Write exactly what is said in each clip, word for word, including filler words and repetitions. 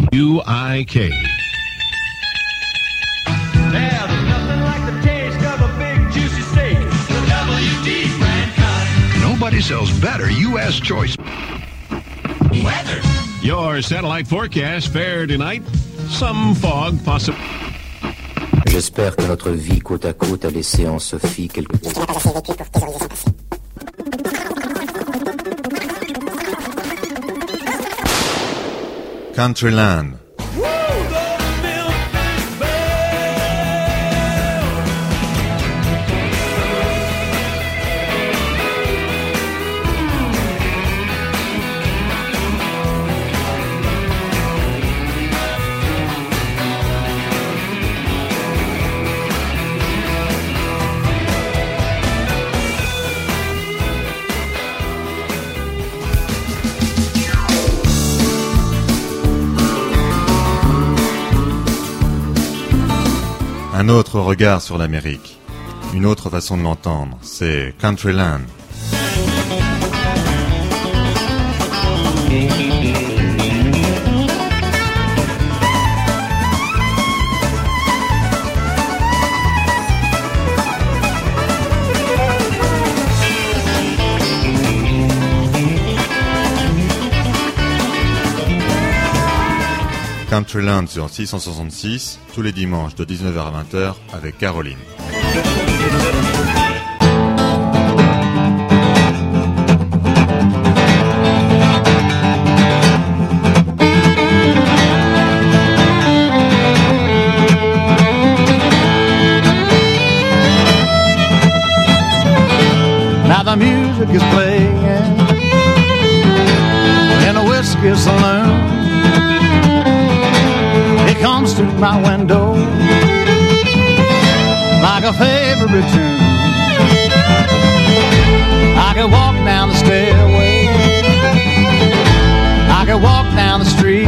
U I K. Nobody sells better U S choice weather. Your satellite forecast fair tonight. Some fog possible. J'espère que notre vie côte à côte a laissé en Sophie quelque... Countryland. Un autre regard sur l'Amérique, une autre façon de l'entendre, c'est Countryland. Countryland sur six cent soixante-six, tous les dimanches de dix-neuf heures à vingt heures avec Caroline. Now the music is playing in a whiskey saloon. It comes through my window like a favorite tune. I could walk down the stairway, I could walk down the street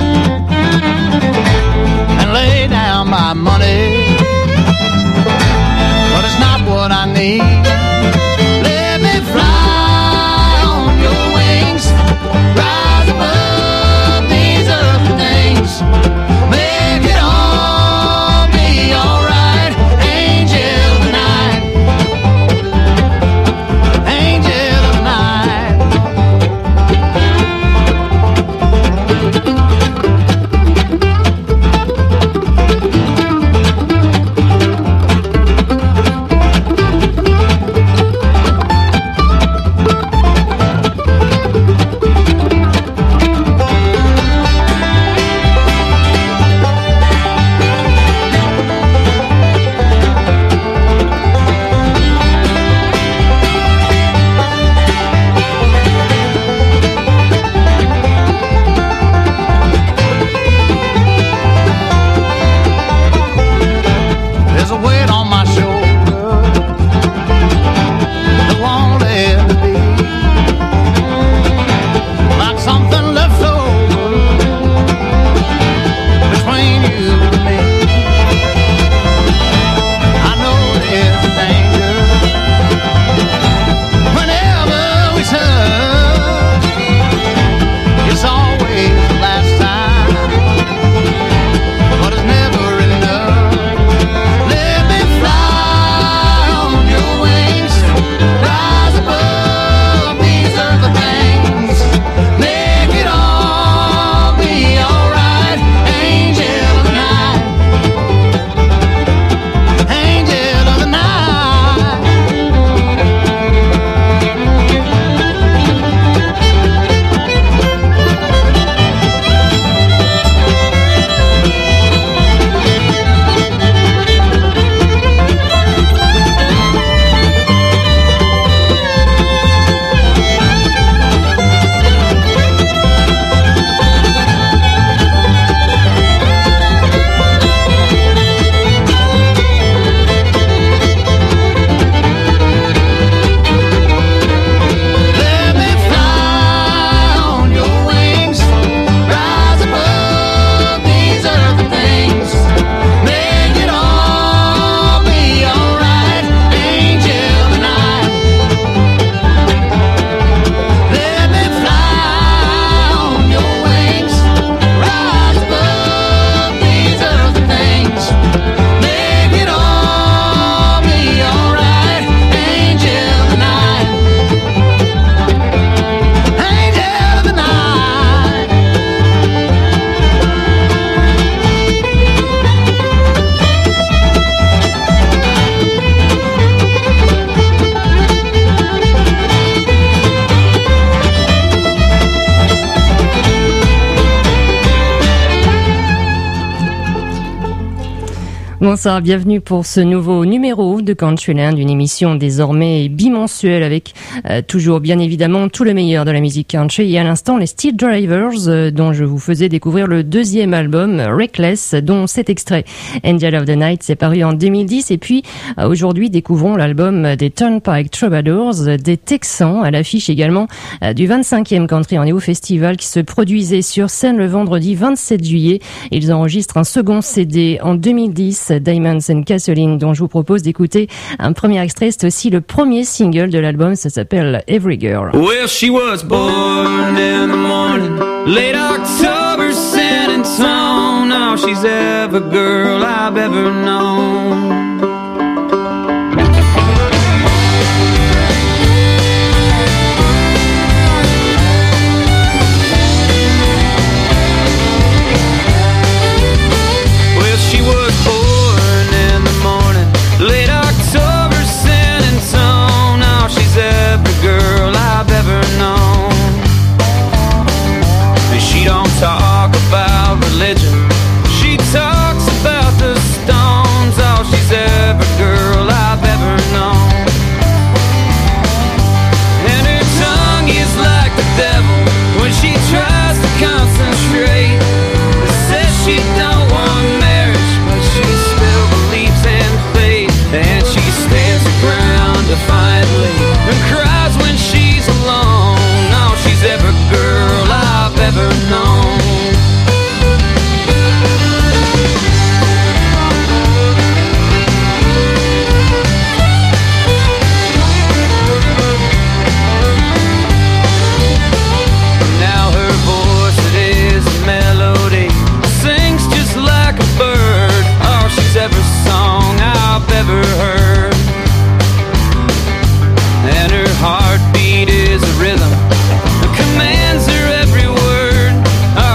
and lay down my money, but it's not what I need. Let me fly on your wings, rise above these earthly things. Make it all be alright, angel of the night, angel of the night. Bonsoir, bienvenue pour ce nouveau numéro de Countryland, une émission désormais bimensuelle avec euh, toujours bien évidemment tout le meilleur de la musique country et à l'instant les Steel Drivers euh, dont je vous faisais découvrir le deuxième album Reckless dont cet extrait Angel of the Night c'est paru en deux mille dix et puis euh, aujourd'hui découvrons l'album des Turnpike Troubadours euh, des Texans à l'affiche également euh, du vingt-cinquième Country en Eau Festival qui se produisait sur scène le vendredi vingt-sept juillet. Ils enregistrent un second C D en deux mille dix Diamonds and Gasoline dont je vous propose d'écouter un premier extrait. C'est aussi le premier single de l'album, ça s'appelle Every Girl. Well, she was born in the morning, late October, San Antonio. Now she's every girl I've ever known. Well, she was born late October, San Antonio. Now she's every girl I've ever known. And she don't talk about religion, she talks about the Stones. Oh, she's every girl I've ever known. And her tongue is like the devil when she tries to concentrate. Says she don't want marriage, but she still believes in faith. And she stands her ground defiantly and cries when she's alone. Now she's every girl I've ever known. Now her voice, it is a melody, sings just like a bird. Oh, she's every song I've ever heard. And her heartbeat is a rhythm that commands her every word.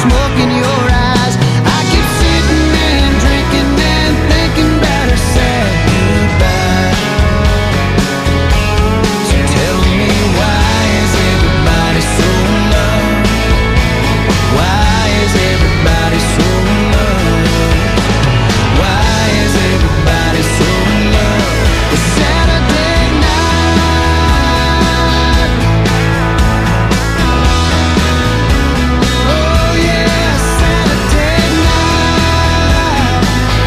smoke in your eyes. I keep sitting and drinking and thinking about her sad goodbye. So tell me, why is everybody so in love? Why is everybody so in love? Why is everybody so in love with Saturday night? Oh yeah, Saturday night.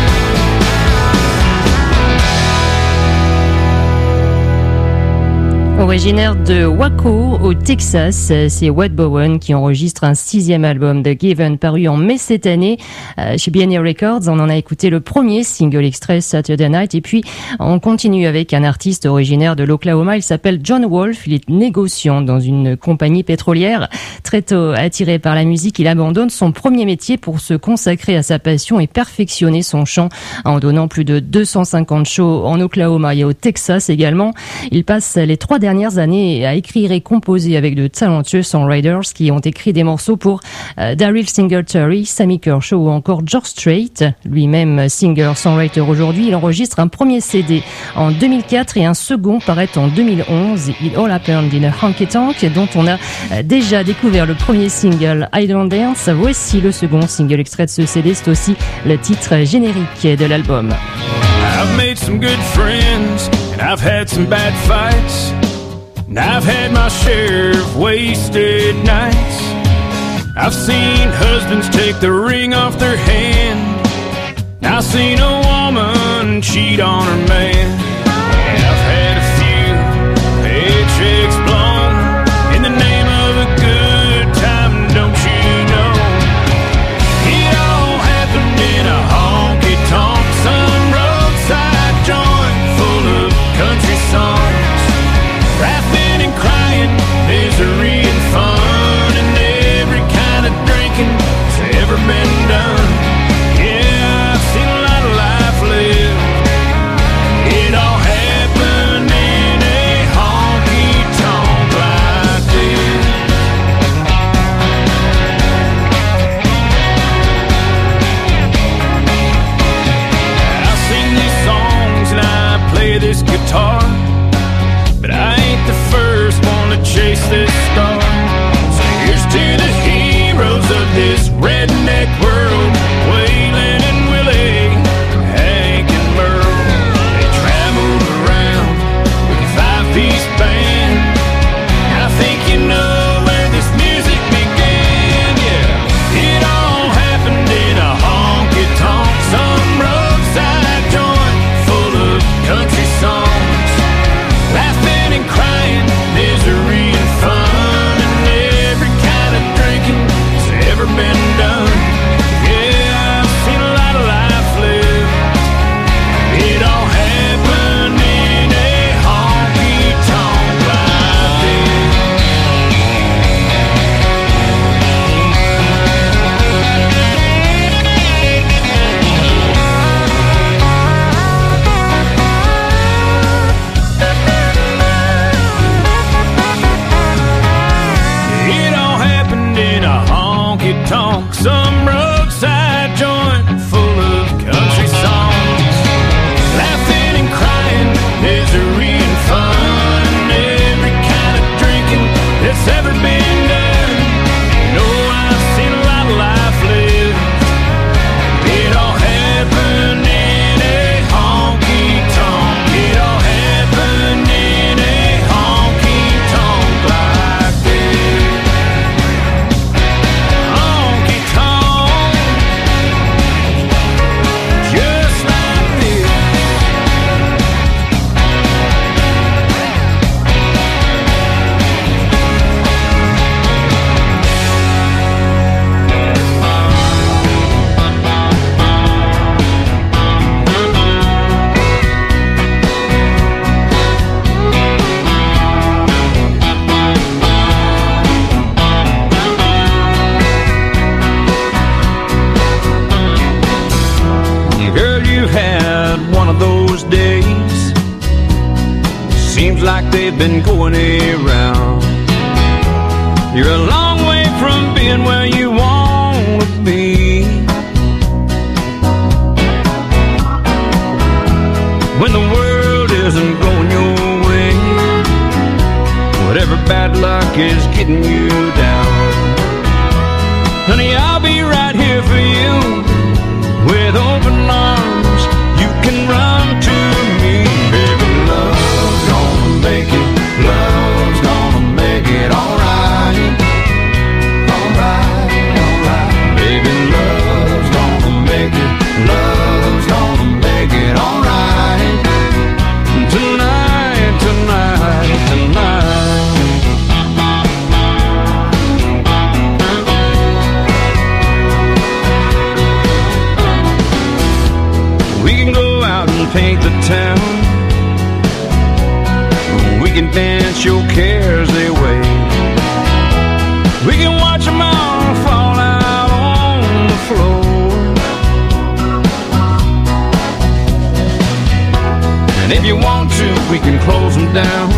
Originaire de Waco, au Texas, c'est Wade Bowen qui enregistre un sixième album de Given paru en mai cette année euh, chez B and E Records. On en a écouté le premier single extrait Saturday Night et puis on continue avec un artiste originaire de l'Oklahoma. Il s'appelle John Wolfe, il est négociant dans une compagnie pétrolière. Très tôt attiré par la musique, il abandonne son premier métier pour se consacrer à sa passion et perfectionner son chant en donnant plus de deux cent cinquante shows en Oklahoma et au Texas également. Il passe les trois dernières années à écrire et composer avec de talentueux songwriters qui ont écrit des morceaux pour euh, Daryl Singletary, Sammy Kershaw ou encore George Strait. Lui-même singer-songwriter aujourd'hui, il enregistre un premier C D en deux mille quatre et un second paraît en deux mille onze. It All Happened in a Honky Tonk, dont on a euh, déjà découvert le premier single I Don't Dance. Voici le second single extrait de ce C D, c'est aussi le titre générique de l'album. I've made some good friends, and I've had some bad fights, and I've had my share of wasted nights. I've seen husbands take the ring off their hand, I've seen a woman cheat on her man. And I've had a few paychecks blown in the name of a good time, don't you know? It all happened in a honky-tonk, some roadside joint full of country songs, laughing and crying, misery and fun, and every kind of drinking that's ever been done. Yeah, I've seen a lot of life lived. It all happened in a honky-tonk like this. I sing these songs and I play this guitar, but I ain't the first one to chase this star. So here's to the heroes of this redneck world, Waylon and Willie, Hank and Merle. They traveled around with a five-piece band. I think you know where this music began, yeah. It all happened in a honky-tonk, some roadside joint full of country songs, laughing and crying, misery and fun, and every kind of drinking that's ever been done. Yeah, I've seen a lot of life lived. It all happened in a honky-tonk like this. It all happened in a honky-tonk, some roadside joint full of country songs, laughing and crying, misery and fun, and every kind of drinking that's ever been done. You know, I've seen a lot of life lived. It all happened in a honky-tonk. It all happened in a honky-tonk like this. Honky-tonk, just like this. Girl, you've had one of those days, seems like they've been going around. You're a long way from being where you want is getting you down. Honey, I'll be right here for you with open arms. You can run to me. Baby, love's gonna make it. Love's gonna make it alright. Alright, alright. Baby, love's gonna make it. Love's gonna make it alright. Tonight, tonight, tonight. We can go out and paint the town. We can dance your cares away. We can watch them all fall out on the floor. And if you want to, we can close them down.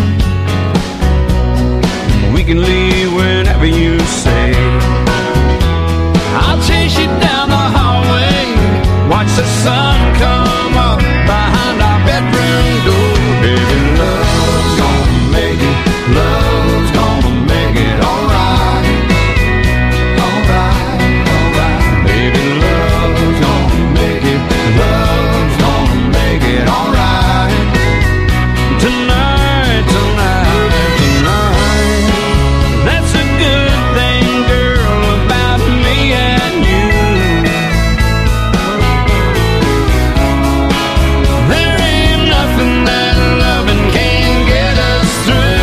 We can leave whenever you say. I'll chase you down the hallway. Watch the sun come up behind our bedroom door. Baby, love's gonna make it. Love's gonna make it alright. Alright, alright. Baby, love's gonna make it. Love's gonna make it alright. Tonight, tonight, tonight. That's a good thing, girl, about me and you. There ain't nothing that loving can't get us through.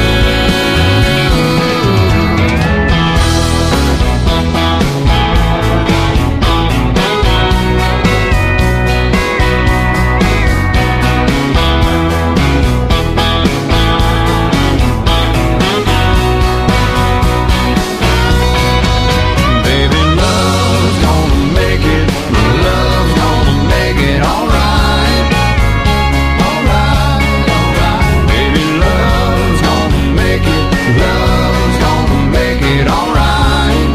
Baby, love's gonna make it. Love's gonna make it alright. Alright, alright. Baby, love's gonna make it. Love's gonna make it alright.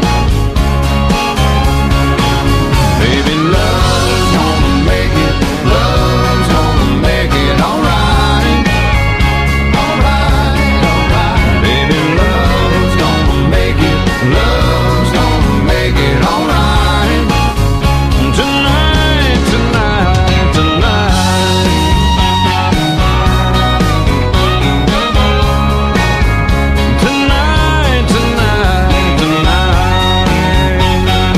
Baby, love's gonna make it. Love's gonna make it alright. Alright, alright. Baby, love's gonna make it. Love's gonna make it alright. Tonight, tonight, tonight. Tonight, tonight, tonight.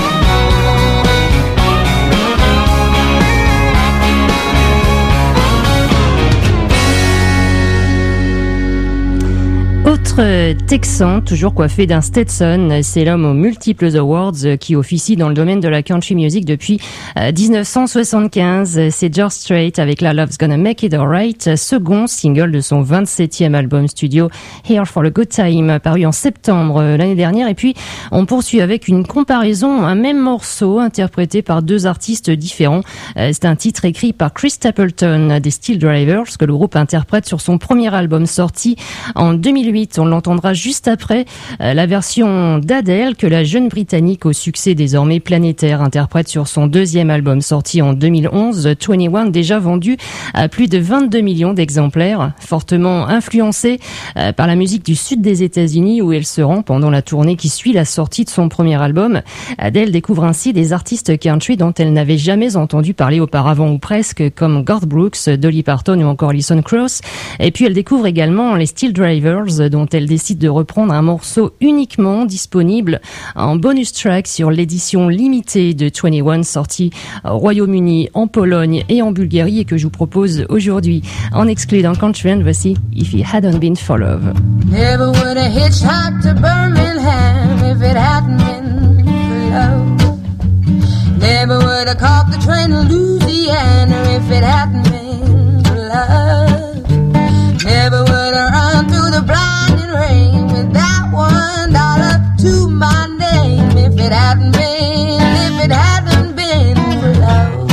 Autre Texan, toujours coiffé d'un Stetson, c'est l'homme aux multiples awards qui officie dans le domaine de la country music depuis euh, dix-neuf cent soixante-quinze. C'est George Strait avec la Love's Gonna Make It Alright, second single de son vingt-septième album studio Here for a Good Time, paru en septembre euh, l'année dernière. Et puis on poursuit avec une comparaison, un même morceau interprété par deux artistes différents. Euh, c'est un titre écrit par Chris Stapleton des Steel Drivers que le groupe interprète sur son premier album sorti en deux mille huit. On l'entendra juste après euh, la version d'Adele que la jeune Britannique au succès désormais planétaire interprète sur son deuxième album sorti en deux mille onze, vingt et un, déjà vendu à plus de vingt-deux millions d'exemplaires, fortement influencé euh, par la musique du sud des États-Unis où elle se rend pendant la tournée qui suit la sortie de son premier album. Adele découvre ainsi des artistes country dont elle n'avait jamais entendu parler auparavant ou presque, comme Garth Brooks, Dolly Parton ou encore Alison Krauss. Et puis elle découvre également les Steel Drivers dont elle décide de reprendre un morceau uniquement disponible en bonus track sur l'édition limitée de vingt et un sortie au Royaume-Uni, en Pologne et en Bulgarie et que je vous propose aujourd'hui en exclu dans Countryland. Voici If It Hadn't Been For Love. Never would have hitchhiked to Birmingham if it hadn't been for love. Never would have caught the train to Louisiana if it hadn't been for love. Never would have run through the blinding rain with that one dollar to my name if it hadn't been, if it hadn't been for love.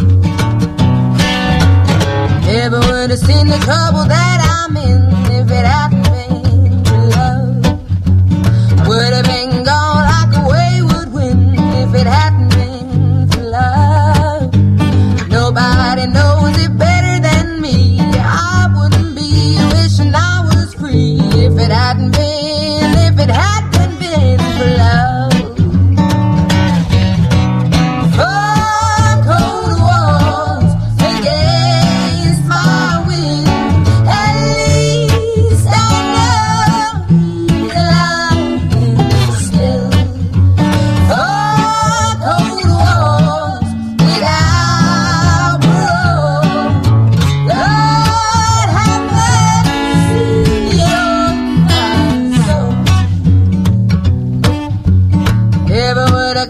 Never would have seen the trouble that I'm in if it hadn't been for love. Would have been gone like a wayward wind if it hadn't been for love. Nobody knows it better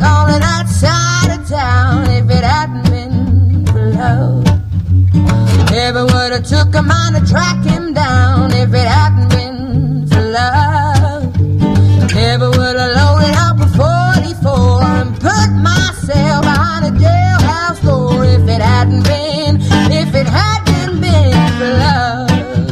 calling outside of town if it hadn't been for love. Never would have took a mind to track him down if it hadn't been for love. Never would have loaded up a forty-four and put myself behind a jailhouse door if it hadn't been, if it hadn't been for love.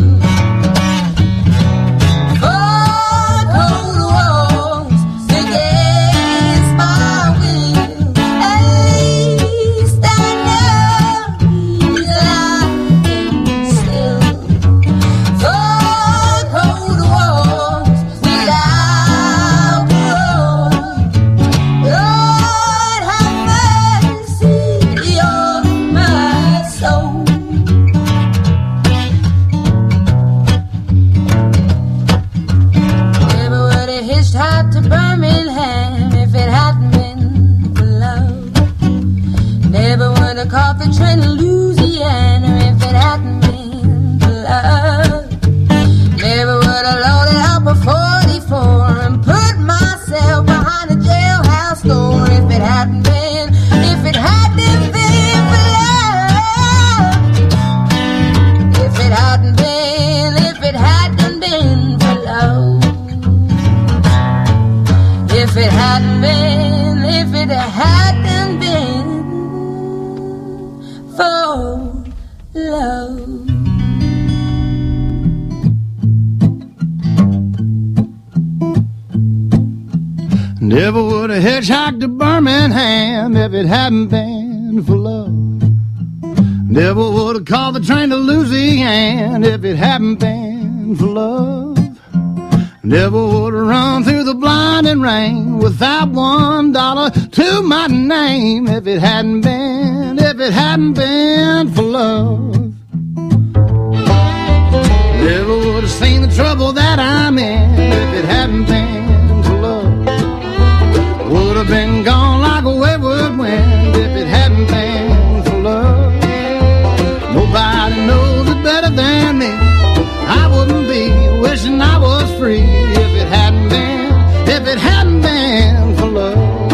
Four cold walls against my will. Hey, stand up, he's lying still. Four cold walls without parole. Lord have mercy on my soul. Never would have hitchhiked to Birmingham if it hadn't been for love. Never would have caught the train to Louisiana if it hadn't been for love. Never would have loaded up a forty-four and put myself behind a jailhouse door if it hadn't been, if it hadn't been for love. If it hadn't been, if it hadn't been for love. If it hadn't been, if it hadn't been for love. Never would have hitchhiked to Birmingham if it hadn't been for love. Never would have called the train to Louisiana if it hadn't been for love. Never would have run through the blinding rain without one dollar to my name if it hadn't been, if it hadn't been for love. Never would have seen the trouble that I'm in if it hadn't been for love. Would have been gone like a wayward wind if it hadn't been for love. Nobody knows it better than me. I wouldn't be wishing I was free if it hadn't been, if it hadn't been for love.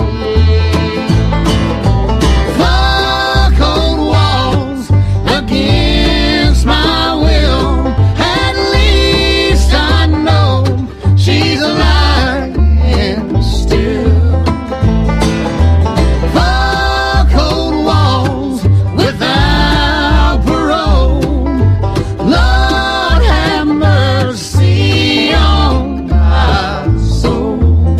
Four cold walls against my will. At least I know she's alive and still. Four cold walls without parole. Lord have mercy on my soul.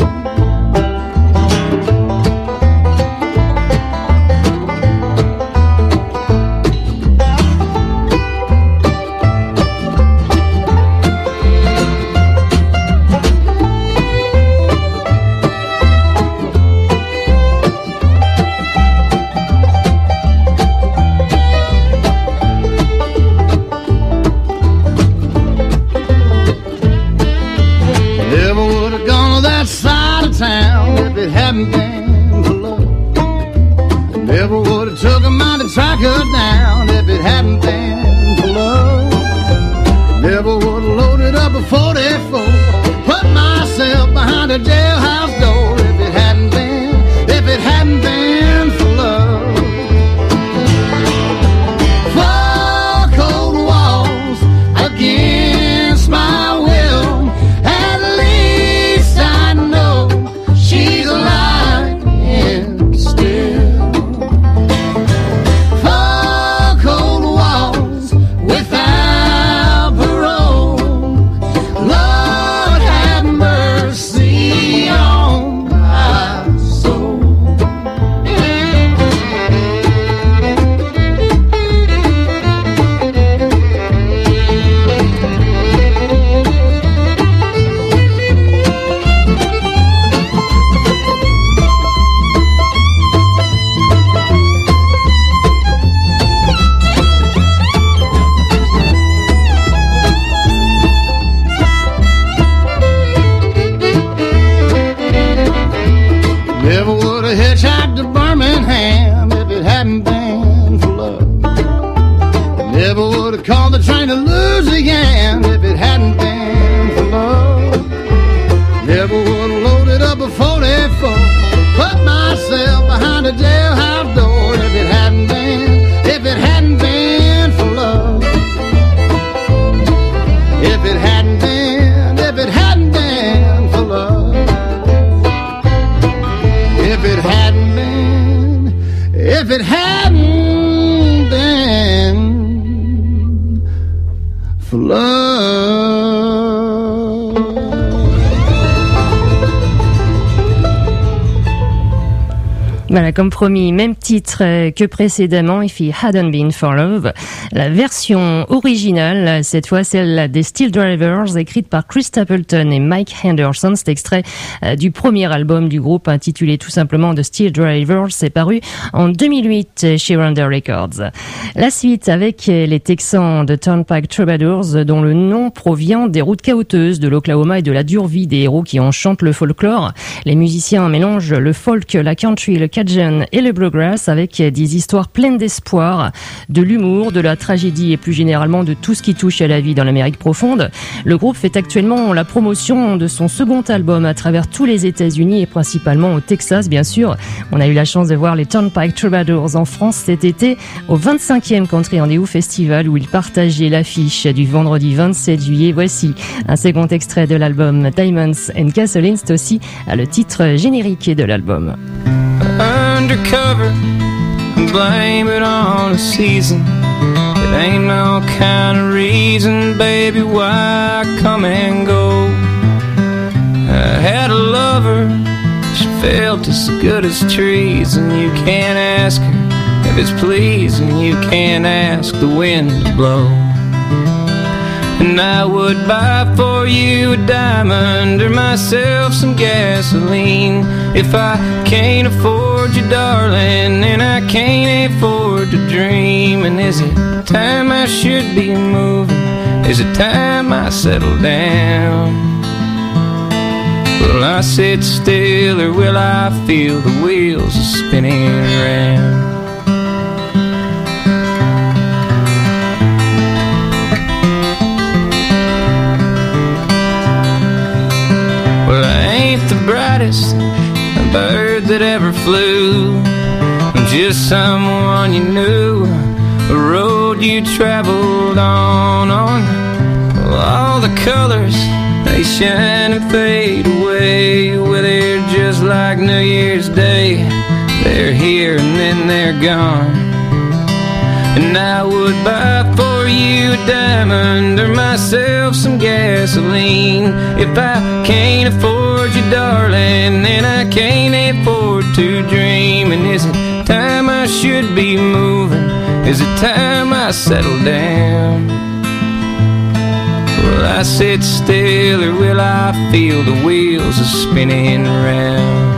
Never would have gone to that side of town if it hadn't been for love. Never would have took a mind to track her down if it hadn't been for love. Never would have loaded up a forty-four, put myself behind a jailhouse door if it hadn't been, if it hadn't been for love. Four cold walls against my will. At least I know she's alive and still. Four cold walls without parole. Lord have mercy if it hadn't been for love. Voilà, comme promis, même titre que précédemment, If It Hadn't Been For Love. La version originale, cette fois celle des Steel Drivers, écrite par Chris Stapleton et Mike Henderson. C'est extrait du premier album du groupe intitulé tout simplement The Steel Drivers. C'est paru en deux mille huit chez Rounder Records. La suite avec les Texans de Turnpike Troubadours, dont le nom provient des routes caouteuses de l'Oklahoma et de la dure vie des héros qui en chantent le folklore. Les musiciens mélangent le folk, la country, le Cajun et le bluegrass avec des histoires pleines d'espoir, de l'humour, de la tragédie et plus généralement de tout ce qui touche à la vie dans l'Amérique profonde. Le groupe fait actuellement la promotion de son second album à travers tous les États-Unis et principalement au Texas, bien sûr. On a eu la chance de voir les Turnpike Troubadours en France cet été au vingt-cinquième Country Rendez-vous Festival où ils partageaient l'affiche du vendredi vingt-sept juillet. Voici un second extrait de l'album Diamonds and Gasoline. C'est aussi le titre générique de l'album. Undercover, blame it on the season. It ain't no kind of reason, baby, why I come and go. I had a lover, she felt as good as trees, and you can't ask her if it's pleasing, you can't ask the wind to blow. And I would buy for you a diamond or myself some gasoline. If I can't afford you, darling, then I can't afford to dream. And is it time I should be moving? Is it time I settle down? Will I sit still or will I feel the wheels spinning around? The brightest bird that ever flew. I'm just someone you knew, a road you traveled on, on. Well, all the colors, they shine and fade away. Well, they're just like New Year's Day. They're here and then they're gone. And I would buy for you a diamond or myself some gasoline. If I can't afford you, darling, then I can't afford to dream. And is it time I should be moving? Is it time I settle down? Will I sit still or will I feel the wheels are spinning around?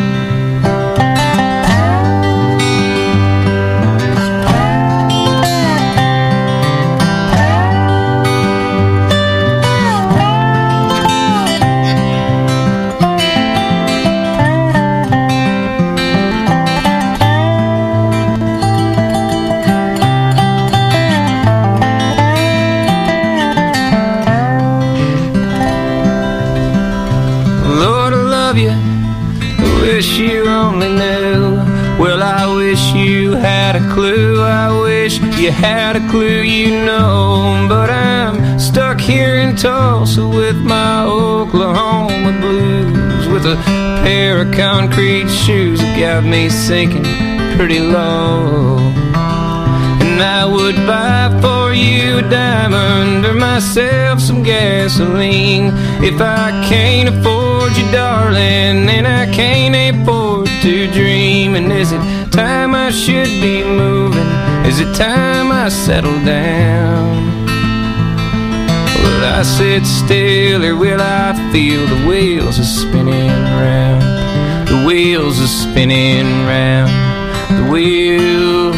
Wish you only knew. Well, I wish you had a clue. I wish you had a clue, you know. But I'm stuck here in Tulsa with my Oklahoma blues, with a pair of concrete shoes that got me sinking pretty low. And I would buy for you a diamond or myself some gasoline. If I can't afford you, darling, then I can't afford to dream. And is it time I should be moving? Is it time I settle down? Will I sit still or will I feel the wheels are spinning round? The wheels are spinning round. The wheels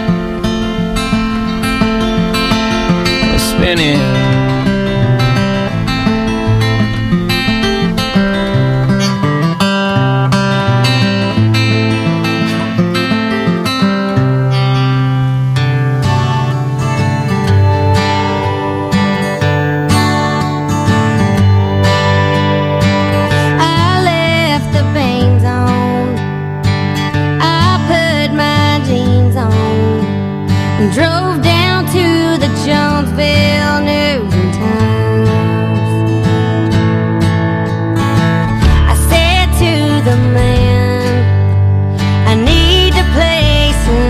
spinning. Drove down to the Jonesville News and Times. I said to the man, I need a place in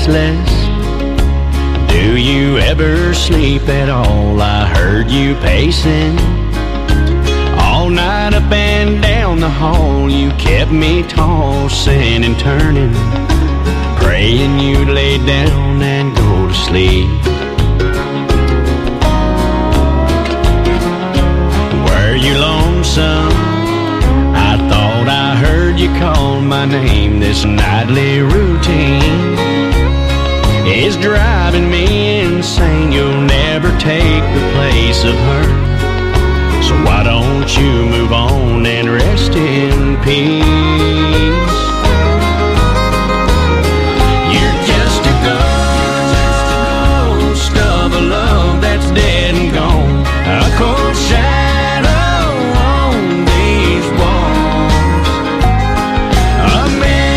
restless? Do you ever sleep at all? I heard you pacing all night up and down the hall. You kept me tossing and turning, praying you'd lay down and go to sleep. Were you lonesome? I thought I heard you call my name. This nightly routine is driving me insane. You'll never take the place of her, so why don't you move on and rest in peace? You're just a ghost of a love that's dead and gone, a cold shadow on these walls, a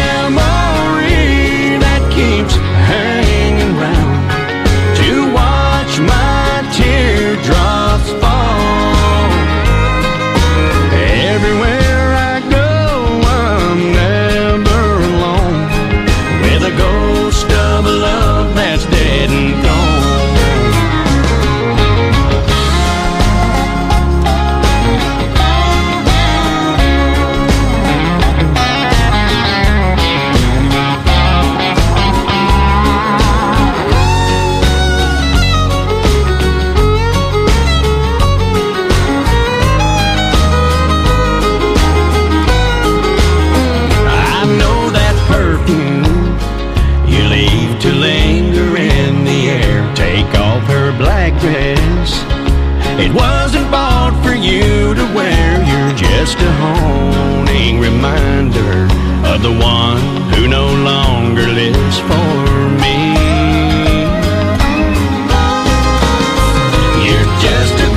memory that keeps hanging round to watch my teardrops fall. Everywhere I go, I'm never alone, with a ghost of a love that's dead and gone. I know that perfume you leave to linger in the air. Take off her black dress, it wasn't bought for you to wear. You're just a haunting reminder of the one who no longer lives for me. You're just a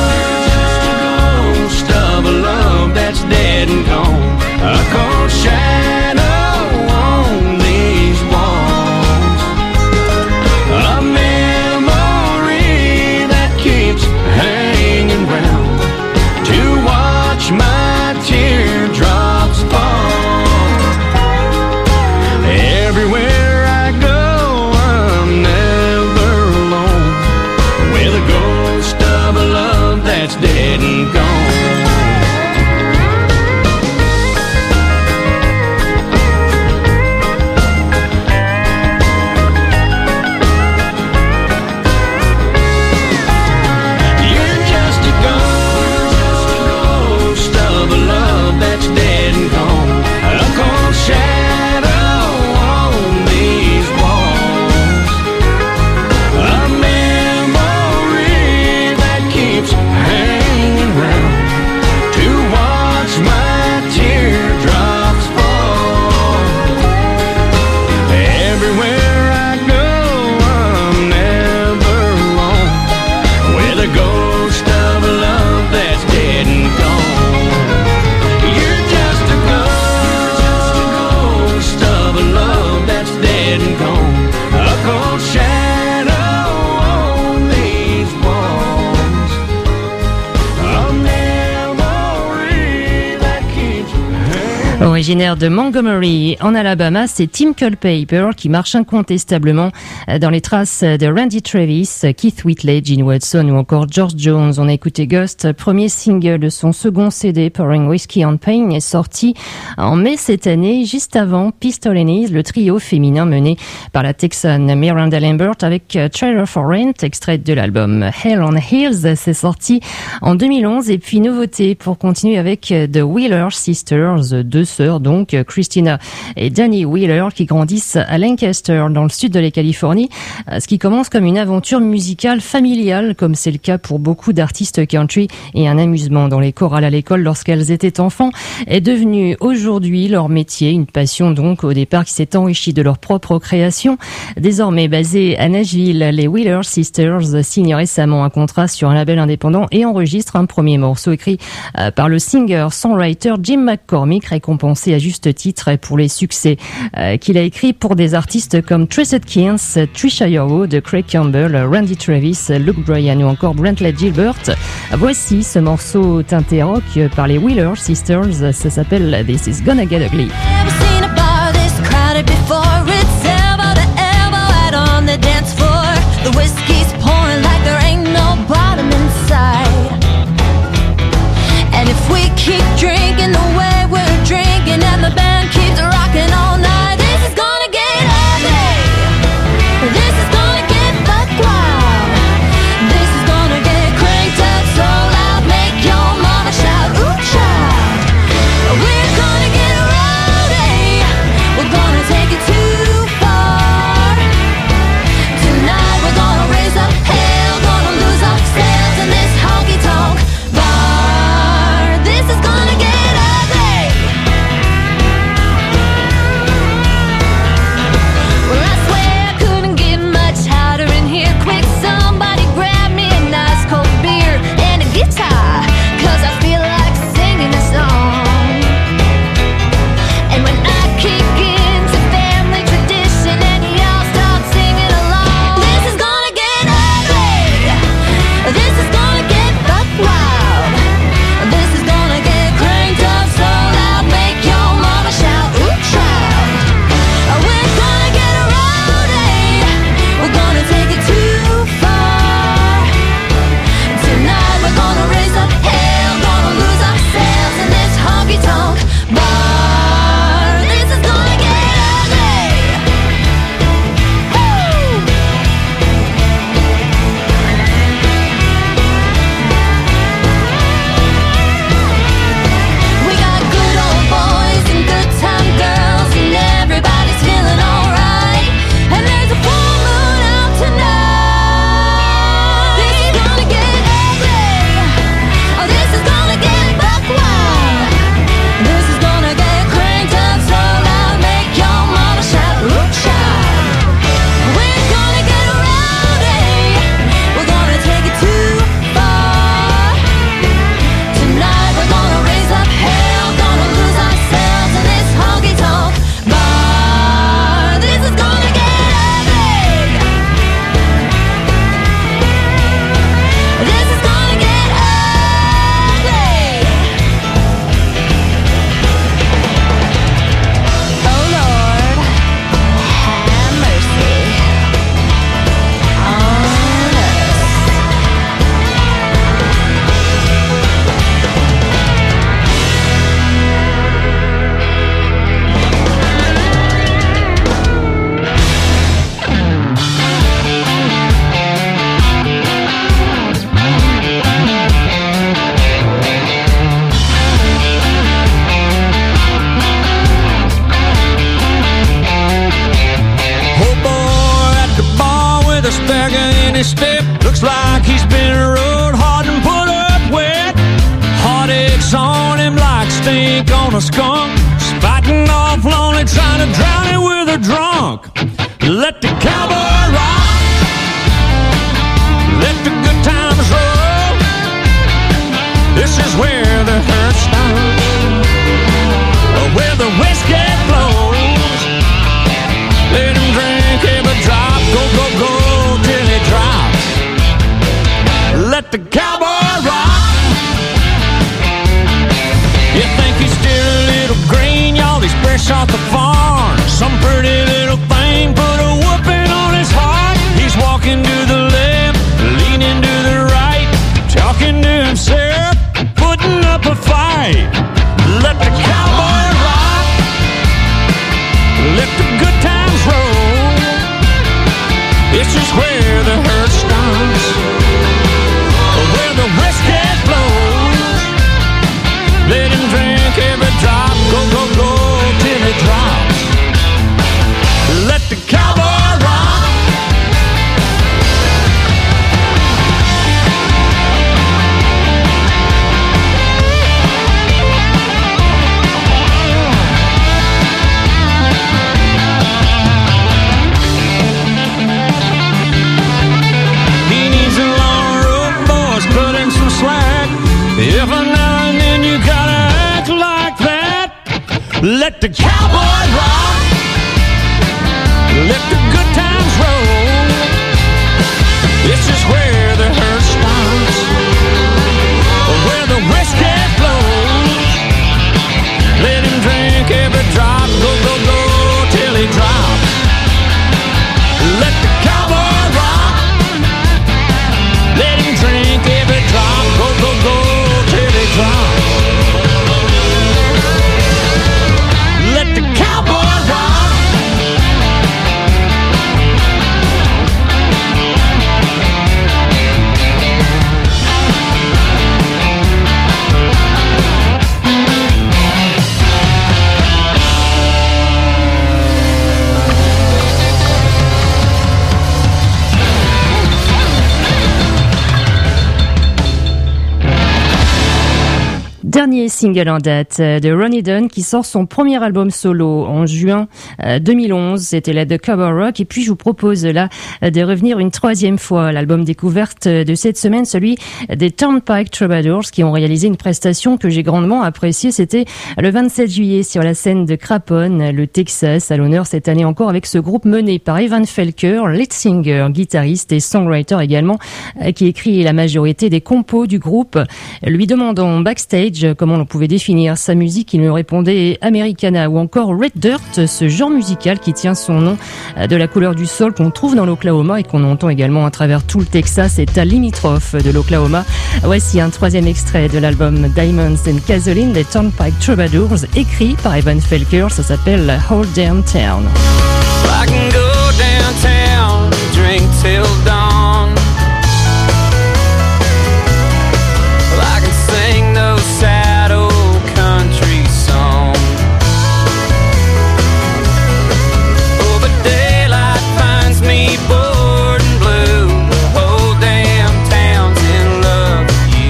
ghost of a love that's dead and gone, a cold shadow on these walls, a memory that keeps hanging round to watch my teardrops fall. Everywhere I go, I'm never alone, with a ghost of a love that's dead and gone. You're just a ghost of a love that's dead and gone, a cold shadow on these walls, a memory that keeps hanging round to watch my teardrops fall. Everywhere I go, I'm never alone, with a ghost of a love that's dead and gone. You're just a ghost of a love that's dead and gone, a cold shadow on these walls, a memory that keeps hanging. Originaire de Montgomery, en Alabama, c'est Tim Culpaper qui marche incontestablement dans les traces de Randy Travis, Keith Whitley, Gene Watson ou encore George Jones. On a écouté Ghost, premier single de son second C D, Pouring Whiskey on Pain, est sorti en mai cette année, juste avant Pistol-Knees, le trio féminin mené par la Texane Miranda Lambert avec Trailer for Rent, extrait de l'album Hell on Heels. C'est sorti en deux mille onze. Et puis nouveauté pour continuer avec The Wheeler Sisters, deux sœurs donc, Christina et Danny Wheeler, qui grandissent à Lancaster dans le sud de la Californie, ce qui commence comme une aventure musicale familiale, comme c'est le cas pour beaucoup d'artistes country, et un amusement dans les chorales à l'école lorsqu'elles étaient enfants, est devenu aujourd'hui leur métier, une passion donc au départ qui s'est enrichie de leur propre création. Désormais basée à Nashville, les Wheeler Sisters signent récemment un contrat sur un label indépendant et enregistrent un premier morceau écrit par le singer-songwriter Jim McCormick, récompensé à juste titre pour les succès euh, qu'il a écrit pour des artistes comme Trace Atkins, Trisha Yearwood, Craig Campbell, Randy Travis, Luke Bryan ou encore Brantley Gilbert. Voici ce morceau teinté rock par les Wheeler Sisters, ça s'appelle This Is Gonna Get Ugly. Never seen a bar this crowded before. It's ever to ever Looks like he's been rode hard and put up wet. Heartaches on him like stink on a skunk. Spiting off lonely, trying to drown it with a drunk. Let the cowboy rock. Let the good times roll. This is where the hurt starts, where the whiskey flows. Let him drink every drop. Go, go, go till he drops. Let the cowboy rock. You think he's still a little green, y'all? He's fresh off the farm. Some pretty little thing put a whooping on his heart. He's walking to the left, leaning to the right, talking to himself, putting up a fight. Let the cowboy rock. Let the good times roll. This is where the hurt starts, where the whiskey flows. Let him drink every drop. Go, go, go till it drops. Let the cowboy rock. He needs a long rope, boys, cut in some slack. If now and then you gotta act like that. Let the cowboy rock. Let the good times roll. This is where the hurt starts, where the whiskey flows. Let him drink every drop. Go, go, go till he drops. Let the cowboy rock. Let him drink every drop. Go, go, go till he drops. Let the cowboy rock. Dernier single en date de Ronnie Dunn qui sort son premier album solo en juin deux mille onze. C'était la de Cowboy Rock. Et puis je vous propose là de revenir une troisième fois. L'album découverte de cette semaine, celui des Turnpike Troubadours qui ont réalisé une prestation que j'ai grandement appréciée. C'était le vingt-sept juillet sur la scène de Craponne, le Texas, à l'honneur cette année encore avec ce groupe mené par Evan Felker, lead singer, guitariste et songwriter également, qui écrit la majorité des compos du groupe. Lui demandant backstage comment on pouvait définir sa musique, il me répondait Americana ou encore Red Dirt, ce genre musical qui tient son nom de la couleur du sol qu'on trouve dans l'Oklahoma et qu'on entend également à travers tout le Texas et à limitrophe de l'Oklahoma. Voici un troisième extrait de l'album Diamonds and Gasoline des Turnpike Troubadours, écrit par Evan Felker. Ça s'appelle Hold Downtown. I can go downtown, drink till dawn. I can sing those sad old country songs. Oh, but daylight finds me bored and blue. The whole damn town's in love with you.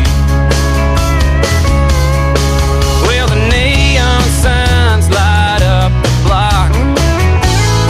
Well, the neon signs light up the block.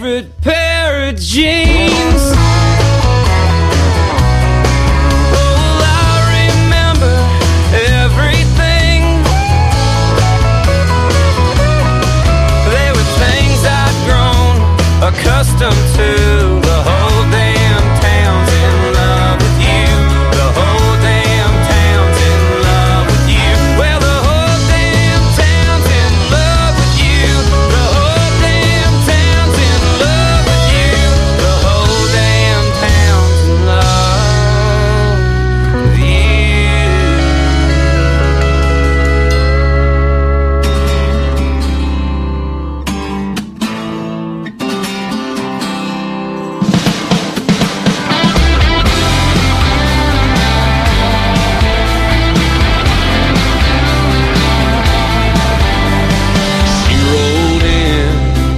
favorite pair of jeans. Oh, I remember everything. They were things I'd grown accustomed to. The whole damn town's in love with you. The whole damn town's in love with you. Well, the whole damn town's in love with you. The whole damn town's in love with you. The whole damn town's in love with you. She rolled in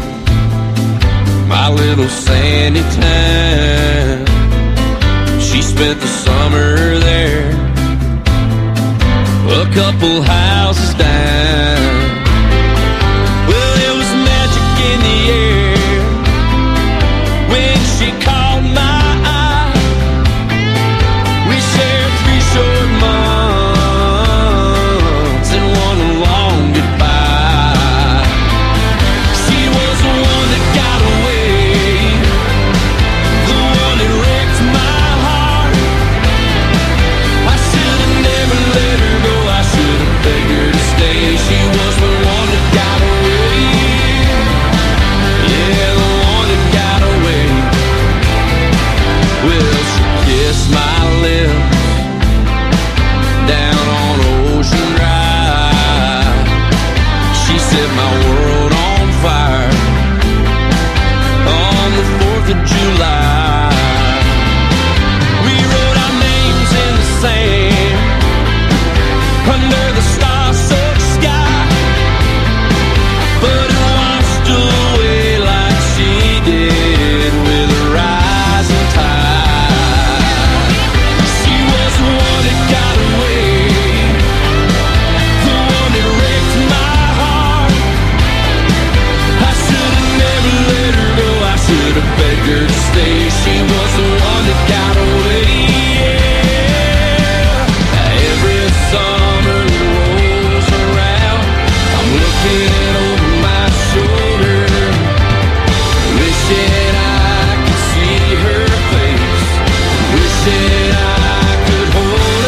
my little sandy town. She spent the summer there, a couple houses down. Well, there was magic in the air when she caught my eye. We shared three short months and one long goodbye. She was the one that got away, the one that wrecked my heart. I should have never let her go. I should have begged her to stay. She was the one that got away. Yeah, the one that got away. Well, she kissed my lips down on Ocean Drive. She set my world on fire on the fourth of July. We wrote our names in the sand under the star-soaked sky, but it washed away like she did with a rising tide. She was the one that got away, the one that wrecked my heart. I should have never let her go. I should have begged her to stay. She was the one that got away. Yeah. Every summer that rolls around, I'm looking over my shoulder, wishing I could see her face, wishing I could hold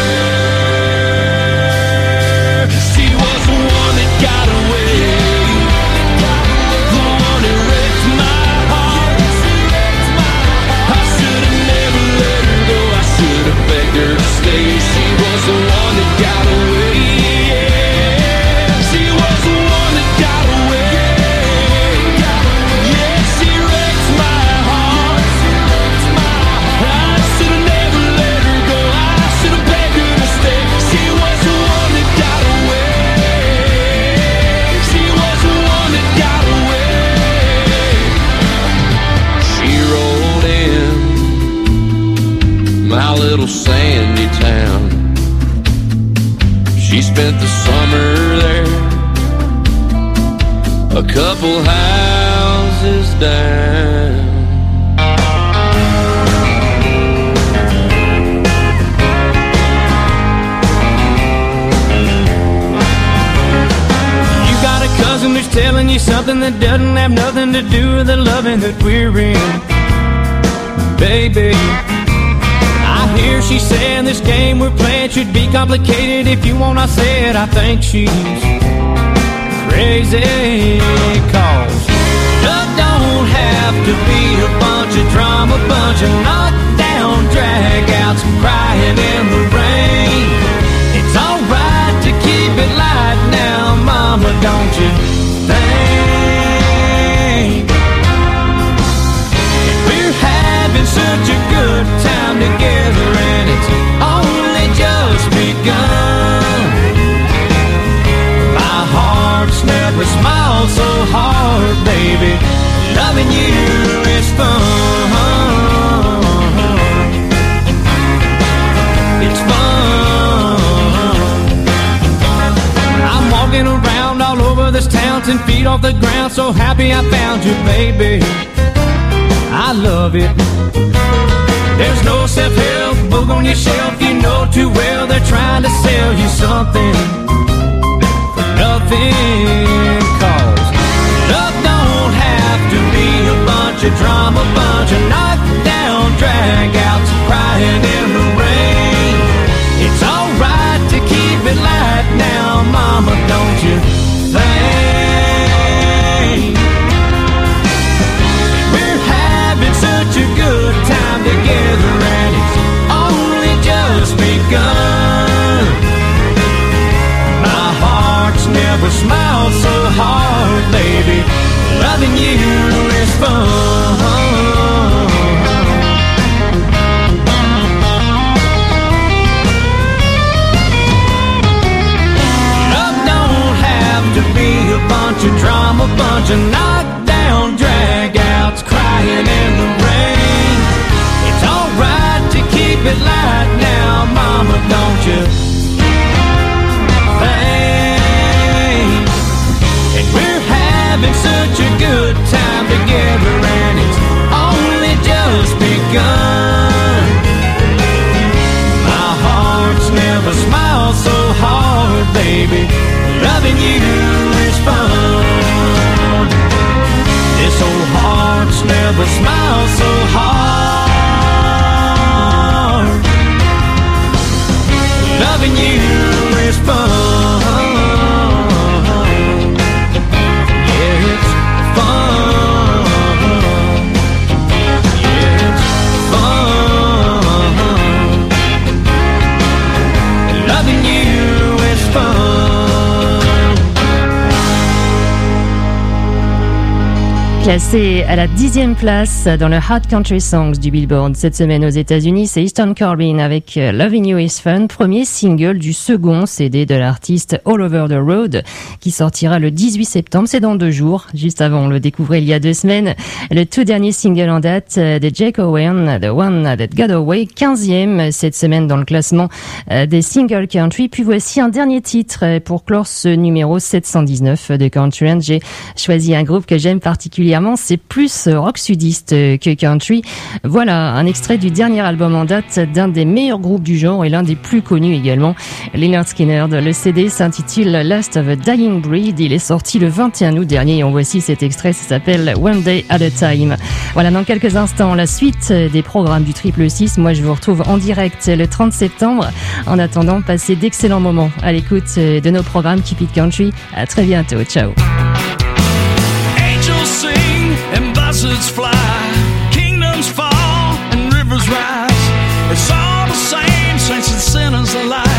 her. She was the one that got away, the one that wrecked my heart. I should have never let her go. I should have begged her to stay. She was the one that got away. Yeah. She was the one that got away. Yeah, she wrecked my heart. I should have never let her go. I should have begged her to stay. She was the one that got away. She was the one that got away. She rolled in my little sandy town. She spent the summer there, a couple houses down. You got a cousin who's telling you something that doesn't have nothing to do with the loving that we're in, baby. I hear she saying this game we're playing should be complicated. If you want, I said I think she's crazy. Cause love don't have to be a bunch of drama, bunch of knockdown dragouts and crying in the rain. It's alright to keep it light now, mama, don't you think? We're having such a good time together, and it's only just begun. My heart's never smiled so hard, baby. Loving you is fun. It's fun. I'm walking around all over this town, ten feet off the ground, so happy I found you, baby. of it. There's no self-help book on your shelf. You know too well they're trying to sell you something for nothing. Cause love don't have to be a bunch of drama, bunch of knockdown drag-outs, crying in the rain. It's alright to keep it light now, mama, don't you think? We're having such a good time together and it's only just begun. My heart's never smiled so hard, baby. Loving you is fun. To be a bunch of drama, bunch of knockdown drag-outs, crying in the rain. It's alright to keep it light now, mama, don't you think? And we're having such a good time together and it's only just begun. My heart's never smiled so hard, baby. Loving you is fun. This old heart's never smiled so hard. Loving you is fun. Yeah, it's fun. Yeah, it's fun. Loving you is fun. Classé à la dixième place dans le Hot Country Songs du Billboard cette semaine aux États-Unis, c'est Easton Corbin avec Loving You Is Fun, premier single du second C D de l'artiste All Over the Road, qui sortira le dix-huit septembre, c'est dans deux jours. Juste avant, on le découvrait il y a deux semaines, le tout dernier single en date de Jake Owen, The One That Got Away, quinzième cette semaine dans le classement des singles country. Puis voici un dernier titre pour clore ce numéro sept cent dix-neuf de Countryland. J'ai choisi un groupe que j'aime particulièrement. C'est plus rock sudiste que country. Voilà un extrait du dernier album en date d'un des meilleurs groupes du genre et l'un des plus connus également, Lynyrd Skynyrd. Le C D s'intitule Last of a Dying Breed. Il est sorti le vingt et un août dernier et on voit ici cet extrait, ça s'appelle One Day at a Time. Voilà, dans quelques instants, la suite des programmes du Triple six. Moi, je vous retrouve en direct le trente septembre. En attendant, passez d'excellents moments à l'écoute de nos programmes Keep It Country. À très bientôt. Ciao. And buzzards fly, kingdoms fall and rivers rise. It's all the same, saints and sinners alike.